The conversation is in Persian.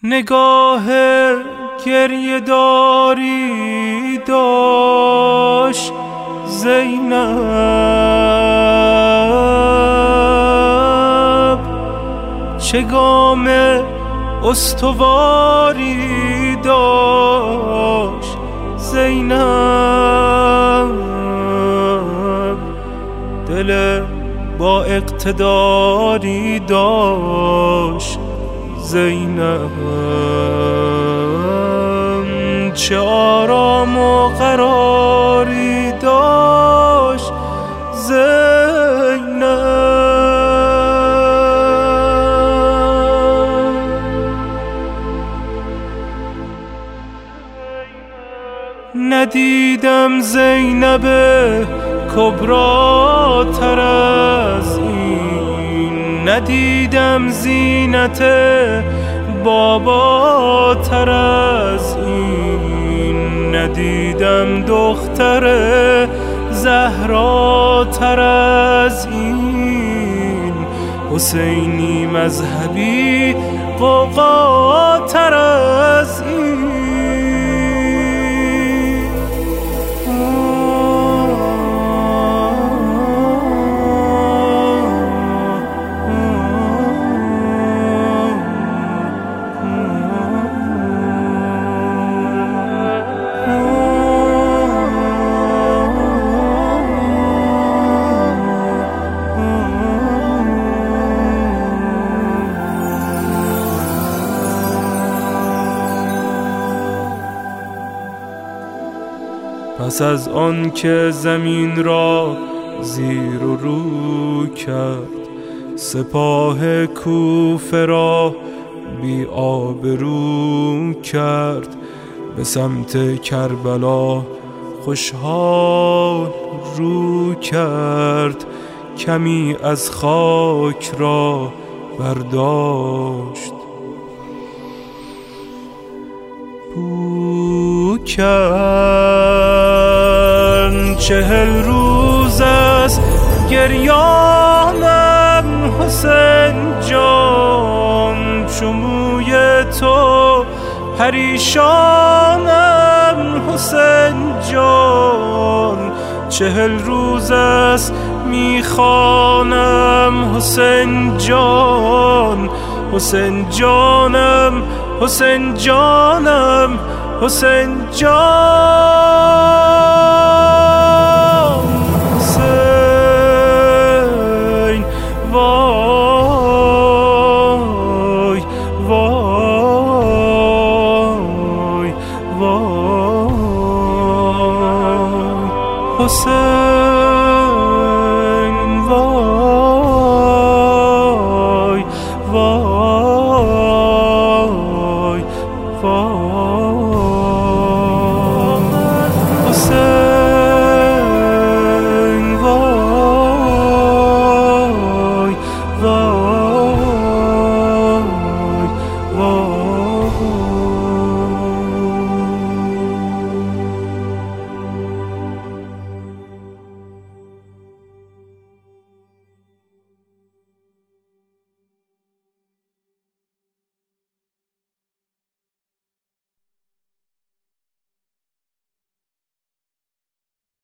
نگاه گریه داری داشت زینب، چه گام استواری داشت زینب، دل با اقتداری داشت زینب، چه آرام و قراری داشت زینب. ندیدم زینب کبرا تر از این، ندیدم زینت بابا تر از این، ندیدم دختر زهرا تر از این، حسینی مذهبی قوقا تر از این. پس از آن که زمین را زیر و رو کرد، سپاه کوفه را بی آبرو کرد، به سمت کربلا خوشحال رو کرد، کمی از خاک را برداشت بو کرد. 40 روز از گریانم حسین جان، چو موی تو پریشانم حسین جان، 40 روز است میخوانم حسین جان، حسین جانم حسین جانم حسین جان.